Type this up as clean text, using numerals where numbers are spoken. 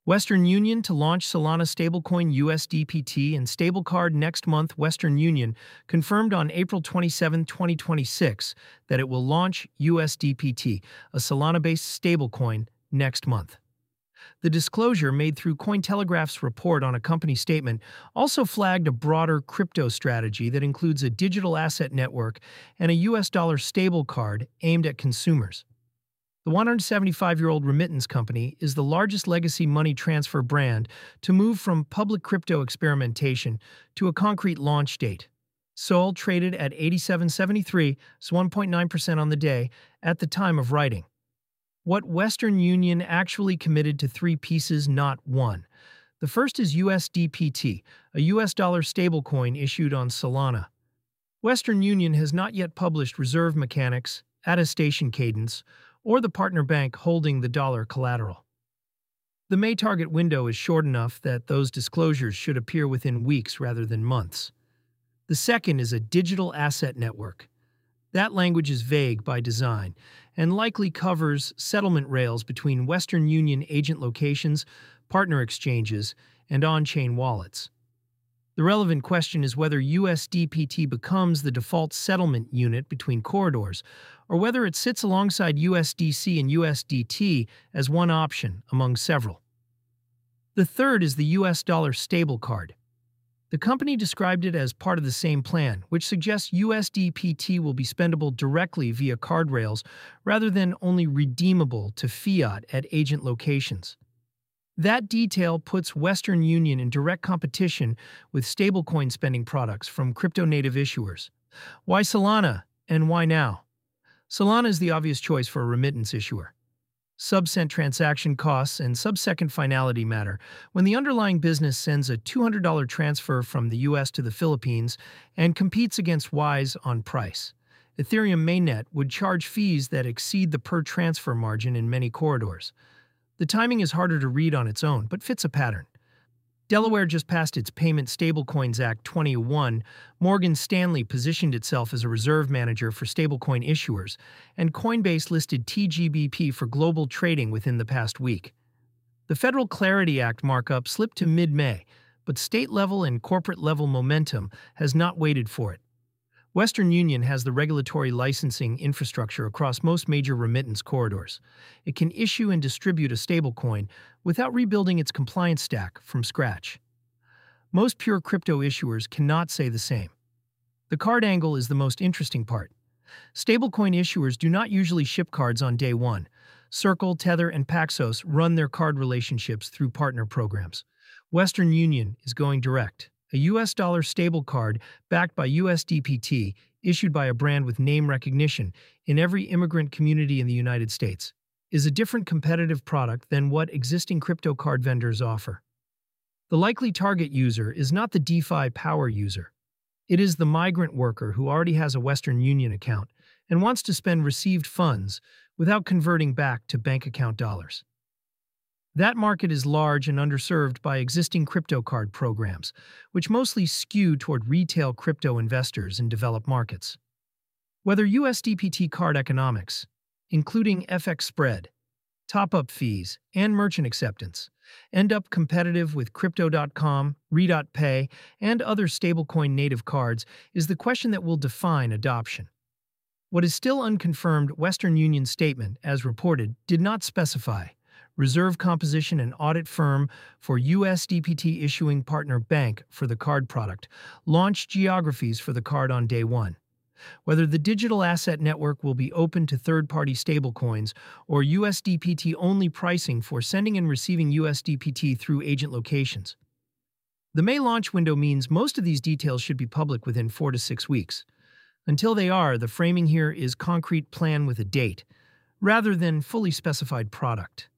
Western Union to launch Solana stablecoin USDPT and StableCard next month. Western Union confirmed on April 27, 2026 that it will launch USDPT, a Solana-based stablecoin, next month. The disclosure made through Cointelegraph's report on a company statement also flagged a broader crypto strategy that includes a digital asset network and a US dollar stable card aimed at consumers. The 175-year-old remittance company is the largest legacy money transfer brand to move from public crypto experimentation to a concrete launch date. SOL traded at 87.73, so 1.9% on the day, at the time of writing. What Western Union actually committed to three pieces, not one. The first is USDPT, a US dollar stablecoin issued on Solana. Western Union has not yet published reserve mechanics, attestation cadence, or the partner bank holding the dollar collateral. The May target window is short enough that those disclosures should appear within weeks rather than months. The second is a digital asset network. That language is vague by design and likely covers settlement rails between Western Union agent locations, partner exchanges, and on-chain wallets. The relevant question is whether USDPT becomes the default settlement unit between corridors, or whether it sits alongside USDC and USDT as one option among several. The third is the US dollar stable card. The company described it as part of the same plan, which suggests USDPT will be spendable directly via card rails rather than only redeemable to fiat at agent locations. That detail puts Western Union in direct competition with stablecoin spending products from crypto-native issuers. Why Solana, and why now? Solana is the obvious choice for a remittance issuer. Sub-cent transaction costs and sub-second finality matter when the underlying business sends a $200 transfer from the US to the Philippines and competes against Wise on price. Ethereum mainnet would charge fees that exceed the per-transfer margin in many corridors. The timing is harder to read on its own, but fits a pattern. Delaware just passed its Payment Stablecoins Act 2001, Morgan Stanley positioned itself as a reserve manager for stablecoin issuers, and Coinbase listed TGBP for global trading within the past week. The Federal Clarity Act markup slipped to mid-May, but state-level and corporate-level momentum has not waited for it. Western Union has the regulatory licensing infrastructure across most major remittance corridors. It can issue and distribute a stablecoin without rebuilding its compliance stack from scratch. Most pure crypto issuers cannot say the same. The card angle is the most interesting part. Stablecoin issuers do not usually ship cards on day one. Circle, Tether, and Paxos run their card relationships through partner programs. Western Union is going direct. A US dollar stable card backed by USDPT, issued by a brand with name recognition in every immigrant community in the United States, is a different competitive product than what existing crypto card vendors offer. The likely target user is not the DeFi power user. It is the migrant worker who already has a Western Union account and wants to spend received funds without converting back to bank account dollars. That market is large and underserved by existing crypto card programs, which mostly skew toward retail crypto investors in developed markets. Whether USDPT card economics, including FX spread, top-up fees, and merchant acceptance, end up competitive with Crypto.com, Re.Pay, and other stablecoin native cards is the question that will define adoption. What is still unconfirmed, Western Union's statement, as reported, did not specify reserve composition and audit firm for USDPT issuing partner bank for the card product, launch geographies for the card on day one. Whether the digital asset network will be open to third-party stablecoins or USDPT-only pricing for sending and receiving USDPT through agent locations. The May launch window means most of these details should be public within 4 to 6 weeks. Until they are, the framing here is concrete plan with a date, rather than fully specified product.